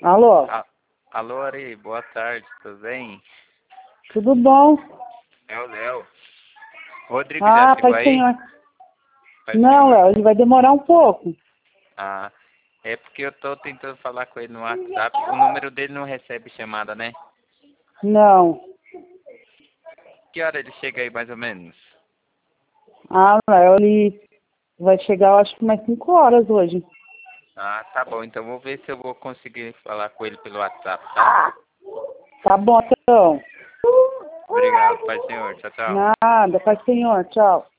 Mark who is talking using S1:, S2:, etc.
S1: Alô?
S2: Alô, Ari, boa tarde, tudo bem?
S1: Tudo bom?
S2: É o Léo. Rodrigo já chegou
S1: Pai
S2: aí?
S1: senhor.
S2: Pai
S1: Não,
S2: senhor.
S1: Léo, ele vai demorar um pouco.
S2: Ah, é porque eu tô tentando falar com ele no WhatsApp. O número dele não recebe chamada, né?
S1: Não.
S2: Que hora ele chega aí, mais ou menos?
S1: Léo, ele vai chegar, eu acho que mais 5 horas hoje.
S2: Ah, tá bom. Então vou ver se eu vou conseguir falar com ele pelo WhatsApp, tá?
S1: Tá bom, então.
S2: Obrigado, pai senhor. Tchau, tchau.
S1: Nada, pai senhor, tchau.